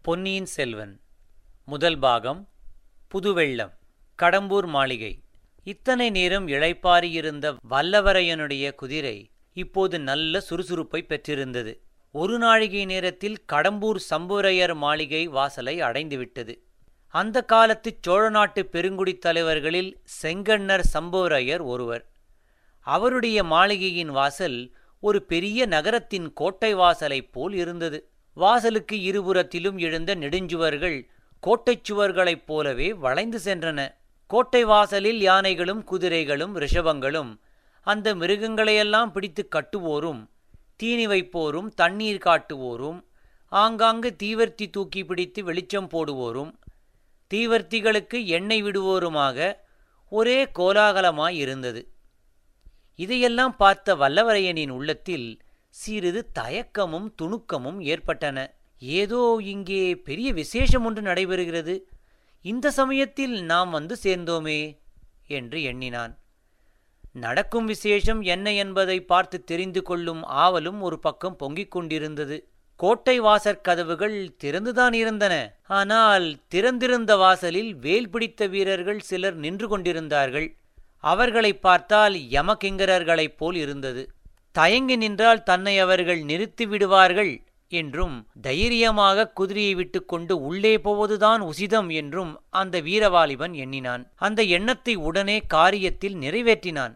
பொன்னியின் செல்வன் முதல் பாகம் புதுவெள்ளம். கடம்பூர் மாளிகை. இத்தனை நேரம் இளைப்பாறியிருந்த வல்லவரையனுடைய குதிரை இப்போது நல்ல சுறுசுறுப்பை பெற்றிருந்தது. ஒரு நாழிகை நேரத்தில் கடம்பூர் சம்புவரையர் மாளிகை வாசலை அடைந்துவிட்டது. அந்த காலத்து சோழ நாட்டு பெருங்குடித் தலைவர்களில் செங்கண்ணர் சம்புவரையர் ஒருவர். அவருடைய மாளிகையின் வாசல் ஒரு பெரிய நகரத்தின் கோட்டை வாசலைப் போல் இருந்தது. வாசலுக்கு இருபுறத்திலும் எழுந்த நெடுஞ்சுவர்கள் கோட்டைச் சுவர்களைப் போலவே வளைந்து சென்றன. கோட்டை வாசலில் யானைகளும் குதிரைகளும் ரிஷபங்களும் அந்த மிருகங்களையெல்லாம் பிடித்து கட்டுவோரும் தீனி வைப்போரும் தண்ணீர் காட்டுவோரும் ஆங்காங்கு தீவர்த்தி தூக்கி பிடித்து வெளிச்சம் போடுவோரும் தீவர்த்திகளுக்கு எண்ணெய் விடுவோருமாக ஒரே கோலாகலமாயிருந்தது. இதையெல்லாம் பார்த்த வல்லவரையனின் உள்ளத்தில் சிறிது தயக்கமும் துணுக்கமும் ஏற்பட்டன. ஏதோ இங்கே பெரிய விசேஷம் ஒன்று நடைபெறுகிறது, இந்த சமயத்தில் நாம் வந்து சேர்ந்தோமே என்று எண்ணினான். நடக்கும் விசேஷம் என்ன என்பதை பார்த்து தெரிந்து கொள்ளும் ஆவலும் ஒரு பக்கம் பொங்கிக் கொண்டிருந்தது. கோட்டை வாசற்கதவுகள் திறந்துதான் இருந்தன. ஆனால் திறந்திருந்த வாசலில் வேல் பிடித்த வீரர்கள் சிலர் நின்று கொண்டிருந்தார்கள். அவர்களை பார்த்தால் யமகிங்கரர்களைப் போல் இருந்தது. தயங்கி நின்றால் தன்னை அவர்கள் நிறுத்தி விடுவார்கள் என்றும் தைரியமாக குதிரையை விட்டு கொண்டு உள்ளே போவதுதான் உசிதம் என்றும் அந்த வீரவாலிபன் எண்ணினான். அந்த எண்ணத்தை உடனே காரியத்தில் நிறைவேற்றினான்.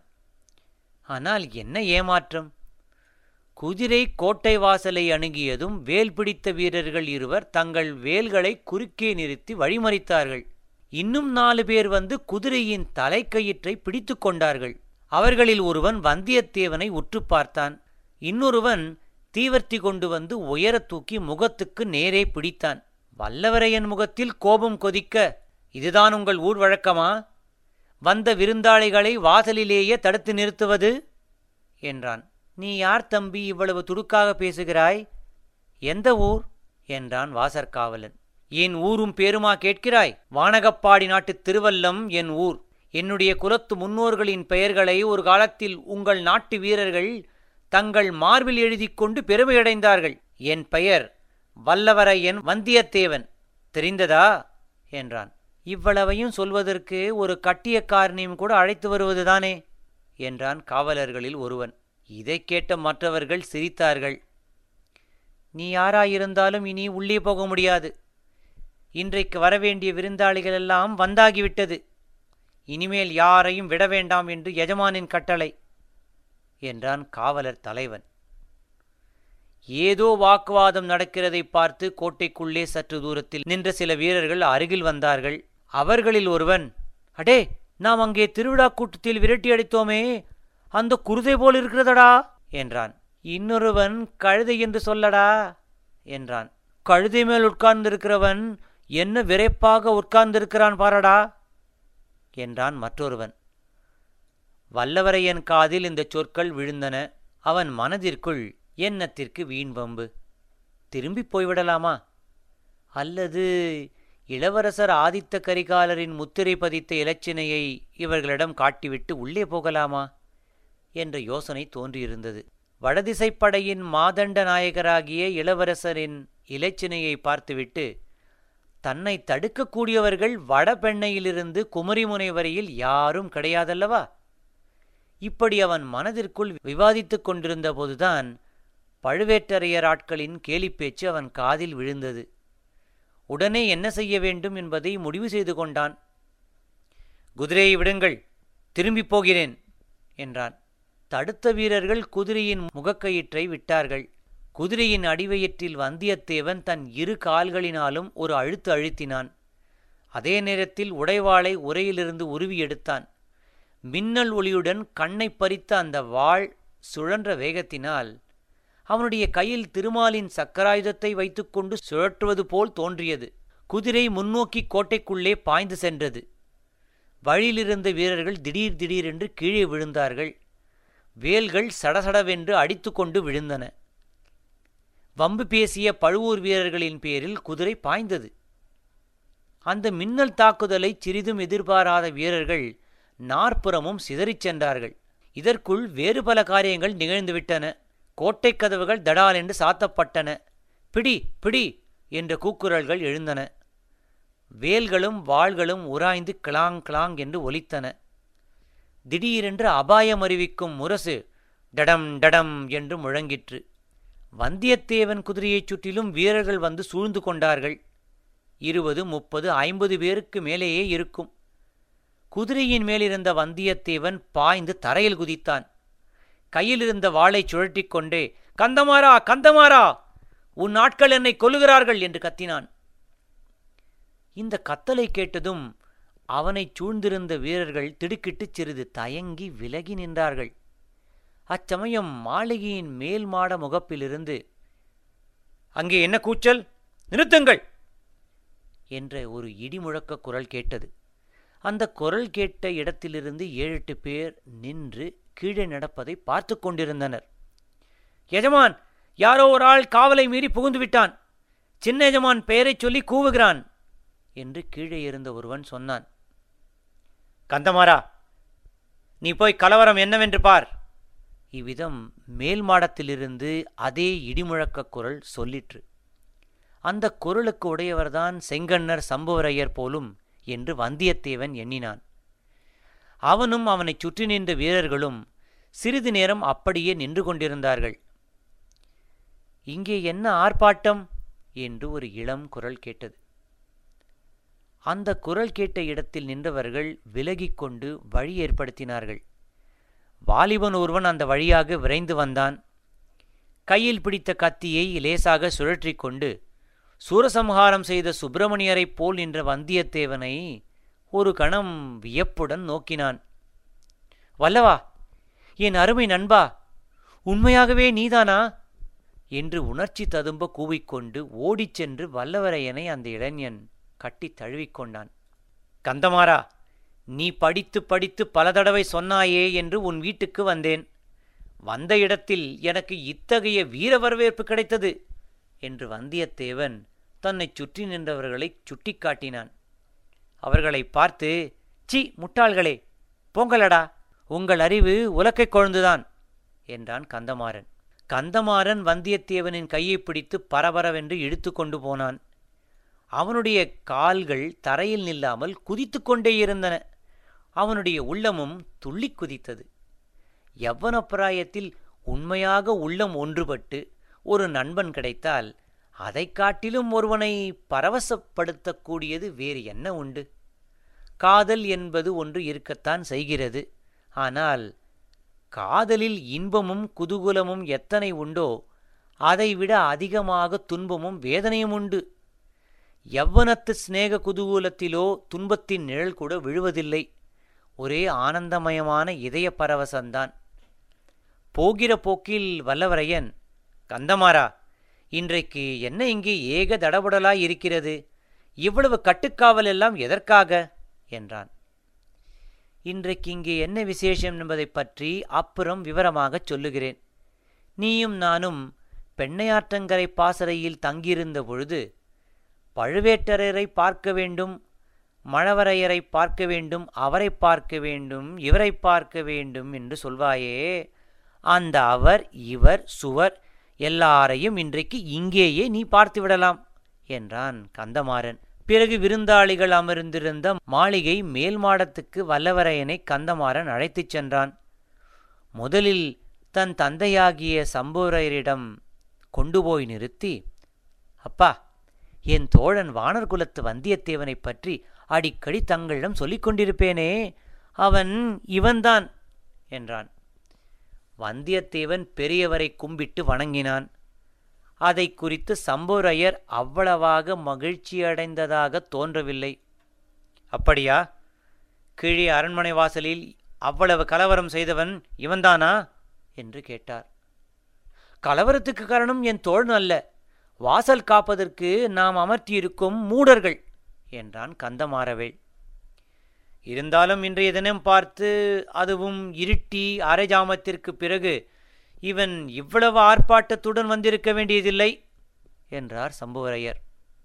ஆனால் என்ன ஏமாற்றம்! குதிரை கோட்டை வாசலை அணுகியதும் வேல் பிடித்த வீரர்கள் இருவர் தங்கள் வேல்களை குறுக்கே நிறுத்தி வழிமறித்தார்கள். இன்னும் 4 பேர் வந்து குதிரையின் தலைக்கயிற்றை பிடித்து கொண்டார்கள். அவர்களில் ஒருவன் வந்தியத்தேவனை உற்று பார்த்தான். இன்னொருவன் தீவர்த்தி கொண்டு வந்து உயர தூக்கி முகத்துக்கு நேரே பிடித்தான். வல்லவரையன் முகத்தில் கோபம் கொதிக்க, இதுதான் உங்கள் ஊர் வழக்கமா? வந்த விருந்தாளிகளை வாசலிலேயே தடுத்து நிறுத்துவது என்றான். நீ யார் தம்பி, இவ்வளவு துடுக்காக பேசுகிறாய்? எந்த ஊர் என்றான் வாசற்காவலன். என் ஊரும் பேருமா கேட்கிறாய்? வானகப்பாடி நாட்டு திருவல்லம் என் ஊர். என்னுடைய குலத்து முன்னோர்களின் பெயர்களை ஒரு காலத்தில் உங்கள் நாட்டு வீரர்கள் தங்கள் மார்பில் எழுதி கொண்டு பெருமையடைந்தார்கள். என் பெயர் வல்லவரையன் வந்தியத்தேவன். தெரிந்ததா என்றான். இவ்வளவையும் சொல்வதற்கு ஒரு கட்டியக்காரனையும் கூட அழைத்து வருவதுதானே என்றான் காவலர்களில் ஒருவன். இதை கேட்ட மற்றவர்கள் சிரித்தார்கள். நீ யாராயிருந்தாலும் இனி உள்ளே போக முடியாது. இன்றைக்கு வரவேண்டிய விருந்தாளிகளெல்லாம் வந்தாகிவிட்டது. இனிமேல் யாரையும் விட வேண்டாம் என்று எஜமானின் கட்டளை என்றான் காவலர் தலைவன். ஏதோ வாக்குவாதம் நடக்கிறதை பார்த்து கோட்டைக்குள்ளே சற்று தூரத்தில் நின்ற சில வீரர்கள் அருகில் வந்தார்கள். அவர்களில் ஒருவன், அடே, நாம் அங்கே திருவிழா கூட்டத்தில் விரட்டி அடித்தோமே, அந்த குருதை போல் இருக்கிறதடா என்றான். இன்னொருவன், கழுதை என்று சொல்லடா என்றான். கழுதை மேல் உட்கார்ந்திருக்கிறவன் என்ன விரைப்பாக உட்கார்ந்திருக்கிறான் பாரடா என்றான் மற்றொருவன். வல்லவரையன் காதில் இந்த சொற்கள் விழுந்தன. அவன் மனதிற்குள், என்னத்திற்கு வீண் வம்பு, திரும்பி போய்விடலாமா? அல்லது இளவரசர் ஆதித்த கரிகாலரின் முத்திரை பதித்த இலச்சினையை இவர்களிடம் காட்டிவிட்டு உள்ளே போகலாமா என்ற யோசனை தோன்றியிருந்தது. வடதிசைப்படையின் மாதண்ட நாயகராகிய இளவரசரின் இலச்சினையை பார்த்துவிட்டு தன்னை தடுக்கக்கூடியவர்கள் வடபெண்ணையிலிருந்து குமரிமுனை வரையில் யாரும் கிடையாதல்லவா? இப்படி அவன் மனதிற்குள் விவாதித்துக் கொண்டிருந்த போதுதான் பழுவேட்டரையர் ஆட்களின் கேலிப்பேச்சு அவன் காதில் விழுந்தது. உடனே என்ன செய்ய வேண்டும் என்பதை முடிவு செய்து கொண்டான். குதிரையை விடுங்கள், திரும்பி போகிறேன் என்றான். தடுத்த வீரர்கள் குதிரையின் முகக்கயிற்றை விட்டார்கள். குதிரையின் அடிவயிற்றில் வந்தியத்தேவன் தன் 2 கால்களினாலும் ஒரு அழுத்து அழுத்தினான். அதே நேரத்தில் உடைவாளை உரையிலிருந்து உருவி எடுத்தான். மின்னல் ஒளியுடன் கண்ணை பறித்த அந்த வாள் சுழன்ற வேகத்தினால் அவனுடைய கையில் திருமாலின் சக்கராயுதத்தை வைத்துக்கொண்டு சுழற்றுவது போல் தோன்றியது. குதிரை முன்னோக்கி கோட்டைக்குள்ளே பாய்ந்து சென்றது. வழியிலிருந்த வீரர்கள் திடீர் திடீரென்று கீழே விழுந்தார்கள். வேல்கள் சடசடவென்று அடித்து கொண்டு விழுந்தன. வம்பு பேசிய பழுவூர் வீரர்களின் பேரில் குதிரை பாய்ந்தது. அந்த மின்னல் தாக்குதலை சிறிதும் எதிர்பாராத வீரர்கள் நாற்புறமும் சிதறிச் சென்றார்கள். இதற்குள் வேறு பல காரியங்கள் நிகழ்ந்துவிட்டன. கோட்டை கதவுகள் தடால் என்று சாத்தப்பட்டன. பிடி பிடி என்ற கூக்குரல்கள் எழுந்தன. வேல்களும் வாள்களும் உராய்ந்து கிளாங் கிளாங் என்று ஒலித்தன. திடீரென்று அபாயம் அறிவிக்கும் முரசு டடம் டடம் என்று முழங்கிற்று. வந்தியத்தேவன் குதிரையைச் சுற்றிலும் வீரர்கள் வந்து சூழ்ந்து கொண்டார்கள். 20, 30, 50 பேருக்கு மேலேயே இருக்கும். குதிரையின் மேலிருந்த வந்தியத்தேவன் பாய்ந்து தரையில் குதித்தான். கையிலிருந்த வாளைச் சுழற்றிக் கொண்டே, கந்தமாறா, கந்தமாறா, உன் ஆட்கள் என்னை கொல்லுகிறார்கள் என்று கத்தினான். இந்த கத்தலை கேட்டதும் அவனைச் சூழ்ந்திருந்த வீரர்கள் திடுக்கிட்டுச் சிறிது தயங்கி விலகி நின்றார்கள். அச்சமயம் மாளிகையின் மேல் மாட முகப்பிலிருந்து, அங்கே என்ன கூச்சல்? நிறுத்துங்கள் என்ற ஒரு இடிமுழக்க குரல் கேட்டது. அந்த குரல் கேட்ட இடத்திலிருந்து 7-8 பேர் நின்று கீழே நடப்பதை பார்த்து கொண்டிருந்தனர். எஜமான், யாரோ ஒரு ஆள் காவலை மீறி புகுந்து விட்டான். சின்ன எஜமான் பெயரைச் சொல்லி கூவுகிறான் என்று கீழே இருந்த ஒருவன் சொன்னான். கந்தமாறா, நீ போய் கலவரம் என்னவென்று பார். இவ்விதம் மேல் மாடத்திலிருந்து அதே இடிமுழக்க குரல் சொல்லிற்று. அந்த குரலுக்கு உடையவர்தான் செங்கண்ணர் சம்புவரையர் போலும் என்று வந்தியத்தேவன் எண்ணினான். அவனும் அவனைச் சுற்றி நின்ற வீரர்களும் சிறிது நேரம் அப்படியே நின்று கொண்டிருந்தார்கள். இங்கே என்ன ஆர்ப்பாட்டம் என்று ஒரு இளம் குரல் கேட்டது. அந்த குரல் கேட்ட இடத்தில் நின்றவர்கள் விலகிக்கொண்டு வழி ஏற்படுத்தினார்கள். வாலிபன் ஒருவன் அந்த வழியாக விரைந்து வந்தான். கையில் பிடித்த கத்தியை லேசாக சுழற்றி கொண்டு சூரசம்ஹாரம் செய்த சுப்பிரமணியரைப் போல் நின்ற வந்தியத்தேவனை ஒரு கணம் வியப்புடன் நோக்கினான். வல்லவா, என் அருமை நண்பா, உண்மையாகவே நீதானா என்று உணர்ச்சி ததும்ப கூவிக்கொண்டு ஓடிச் சென்று வல்லவரையனை அந்த இளைஞன் கட்டி தழுவிக்கொண்டான். கந்தமாறா, நீ படித்து படித்து பல தடவை சொன்னாயே என்று உன் வீட்டுக்கு வந்தேன். வந்த இடத்தில் எனக்கு இத்தகைய வீர வரவேற்பு கிடைத்தது என்று வந்தியத்தேவன் தன்னை சுற்றி நின்றவர்களைச் சுட்டிக்காட்டினான். அவர்களை பார்த்து, சி முட்டாள்களே, போங்களடா, உங்கள் அறிவு உலக்கைக் கொழுந்துதான் என்றான் கந்தமாறன். கந்தமாறன் வந்தியத்தேவனின் கையை பிடித்து பரபரவென்று இழுத்து கொண்டு போனான். அவனுடைய கால்கள் தரையில் நில்லாமல் குதித்து கொண்டே இருந்தன. அவனுடைய உள்ளமும் துள்ளிக் குதித்தது. யவ்வனப்பிராயத்தில் உண்மையாக உள்ளம் ஒன்றுபட்டு ஒரு நண்பன் கிடைத்தால் அதை காட்டிலும் ஒருவனை பரவசப்படுத்தக்கூடியது வேறு என்ன உண்டு? காதல் என்பது ஒன்று இருக்கத்தான் செய்கிறது. ஆனால் காதலில் இன்பமும் குதூகலமும் எத்தனை உண்டோ அதைவிட அதிகமாக துன்பமும் வேதனையும் உண்டு. யவ்வனத்து சிநேக குதூகலத்திலோ துன்பத்தின் நிழல் கூட விழுவதில்லை. ஒரே ஆனந்தமயமான இதய பரவசந்தான். போகிற போக்கில் வல்லவரையன், கந்தமாறா, இன்றைக்கு என்ன இங்கே ஏக தடபுடலாய் இருக்கிறது? இவ்வளவு கட்டுக்காவல் எல்லாம் எதற்காக என்றான். இன்றைக்கு இங்கே என்ன விசேஷம் என்பதை பற்றி அப்புறம் விவரமாகச் சொல்லுகிறேன். நீயும் நானும் பெண்ணையாற்றங்கரை பாசறையில் தங்கியிருந்த பொழுது பழுவேட்டரையரை பார்க்க வேண்டும், மழவரையரை பார்க்க வேண்டும், அவரை பார்க்க வேண்டும், இவரை பார்க்க வேண்டும் என்று சொல்வாயே, அந்த அவர், இவர், சுவர் எல்லாரையும் இன்றைக்கு இங்கேயே நீ பார்த்துவிடலாம் என்றான் கந்தமாறன். பிறகு விருந்தாளிகள் அமர்ந்திருந்த மாளிகை மேல் மாடத்துக்கு வல்லவரையனை கந்தமாறன் அழைத்துச் சென்றான். முதலில் தன் தந்தையாகிய சம்புவரையரிடம் கொண்டு போய் நிறுத்தி, அப்பா, என் தோழன் வானர்குலத்து வந்தியத்தேவனைப் பற்றி அடிக்கடி தங்களிடம் சொல்லிக் கொண்டிருப்பேனே, அவன் இவன்தான் என்றான். வந்தியத்தேவன் பெரியவரை கும்பிட்டு வணங்கினான். அதை குறித்து சம்புவரையர் அவ்வளவாக மகிழ்ச்சியடைந்ததாக தோன்றவில்லை. அப்படியா? கீழே அரண்மனை வாசலில் அவ்வளவு கலவரம் செய்தவன் இவன்தானா என்று கேட்டார். கலவரத்துக்கு காரணம் என் தோழன் அல்ல, வாசல் காப்பதற்கு நாம் அமர்த்தியிருக்கும் மூடர்கள் என்றான் கந்தமாறவேள். இருந்தாலும் இன்றைய தினம் பார்த்து, அதுவும் இருட்டி அரை ஜாமத்திற்கு பிறகு, இவன் இவ்வளவு ஆர்ப்பாட்டத்துடன் வந்திருக்க வேண்டியதில்லை என்றார் சம்புவரையர்.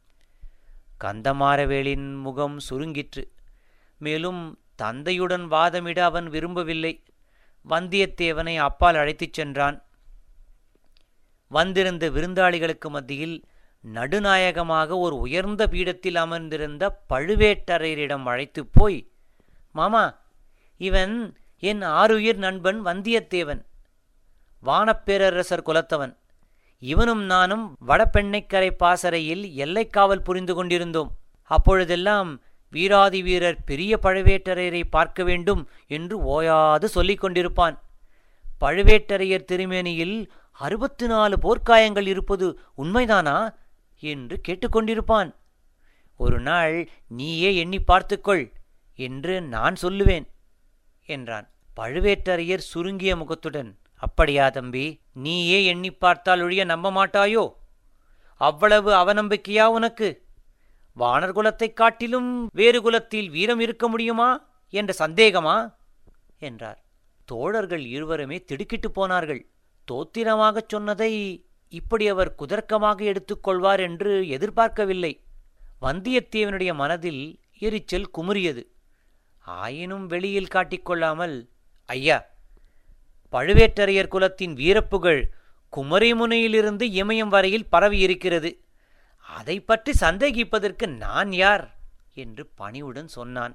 கந்தமாறவேளின் முகம் சுருங்கிற்று. மேலும் தந்தையுடன் வாதமிட அவன் விரும்பவில்லை. வந்தியத்தேவனை அப்பால் அழைத்துச் சென்றான். வந்திருந்த விருந்தாளிகளுக்கு மத்தியில் நடுநாயகமாக ஒரு உயர்ந்த பீடத்தில் அமர்ந்திருந்த பழுவேட்டரையரிடம் அழைத்துப் போய், மாமா, இவன் என் ஆருயிர் நண்பன் வந்தியத்தேவன், வானப்பேரரசர் குலத்தவன். இவனும் நானும் வடபெண்ணைக்கரை பாசறையில் எல்லைக்காவல் புரிந்து கொண்டிருந்தோம். அப்பொழுதெல்லாம் வீராதி வீரர் பெரிய பழுவேட்டரையரை பார்க்க வேண்டும் என்று ஓயாது சொல்லிக் கொண்டிருப்பான். பழுவேட்டரையர் திருமேனியில் 64 போர்க்காயங்கள் இருப்பது உண்மைதானா என்று கேட்டுக்கொண்டிருப்பான். ஒரு நாள் நீயே எண்ணி பார்த்துக்கொள் என்று நான் சொல்லுவேன் என்றான். பழுவேட்டரையர் சுருங்கிய முகத்துடன், அப்படியா தம்பி, நீயே எண்ணி பார்த்தால் ஒழிய நம்ப மாட்டாயோ? அவ்வளவு அவநம்பிக்கையா உனக்கு? வானர் குலத்தைக் காட்டிலும் வேறு குலத்தில் வீரம் இருக்க முடியுமா என்ற சந்தேகமா என்றார். தோழர்கள் இருவருமே திடுக்கிட்டு போனார்கள். தோத்திரமாகச் சொன்னதை இப்படி அவர் குதர்க்கமாக எடுத்துக்கொள்வார் என்று எதிர்பார்க்கவில்லை. வந்தியத்தேவனுடைய மனதில் எரிச்சல் குமுறியது. ஆயினும் வெளியில் காட்டிக்கொள்ளாமல், ஐயா, பழுவேட்டரையர் குலத்தின் வீரப்புகழ் குமரிமுனையிலிருந்து இமயம் வரையில் பரவியிருக்கிறது. அதை பற்றி சந்தேகிப்பதற்கு நான் யார் என்று பணிவுடன் சொன்னான்.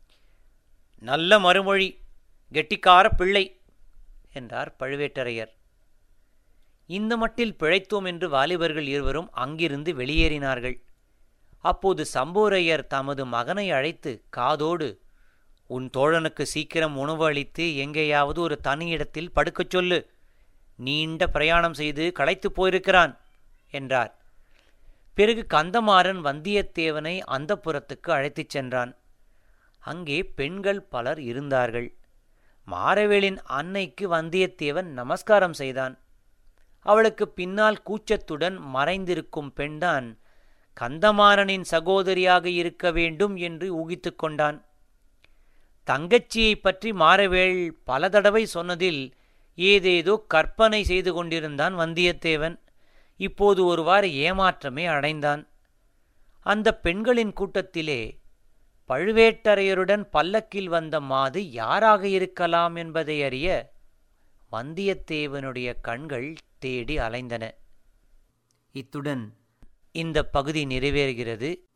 நல்ல மறுமொழி, கெட்டிக்கார பிள்ளை என்றார் பழுவேட்டரையர். இந்த மட்டில் பிழைத்தோம் என்று வாலிபர்கள் இருவரும் அங்கிருந்து வெளியேறினார்கள். அப்போது சம்போரையர் தமது மகனை அழைத்து காதோடு, உன் தோழனுக்கு சீக்கிரம் உணவு அளித்து எங்கேயாவது ஒரு தனியிடத்தில் படுக்கச் சொல்லு. நீண்ட பிரயாணம் செய்து களைத்து போயிருக்கிறான் என்றார். பிறகு கந்தமாறன் வந்தியத்தேவனை அந்தப்புரத்துக்கு அழைத்துச் சென்றான். அங்கே பெண்கள் பலர் இருந்தார்கள். மாரவேலின் அன்னைக்கு வந்தியத்தேவன் நமஸ்காரம் செய்தான். அவளுக்கு பின்னால் கூச்சத்துடன் மறைந்திருக்கும் பெண்தான் கந்தமாறனின் சகோதரியாக இருக்க வேண்டும் என்று ஊகித்து கொண்டான். தங்கச்சியை பற்றி மாரவேள் பல தடவை சொன்னதில் ஏதேதோ கற்பனை செய்து கொண்டிருந்தான் வந்தியத்தேவன். இப்போது ஒருவாறு ஏமாற்றமே அடைந்தான். அந்த பெண்களின் கூட்டத்திலே பழுவேட்டரையருடன் பல்லக்கில் வந்த மாது யாராக இருக்கலாம் என்பதை அறிய வந்தியத்தேவனுடைய கண்கள் தேடி அலைந்தன. இத்துடன் இந்த பகுதி நிறைவேறுகிறது.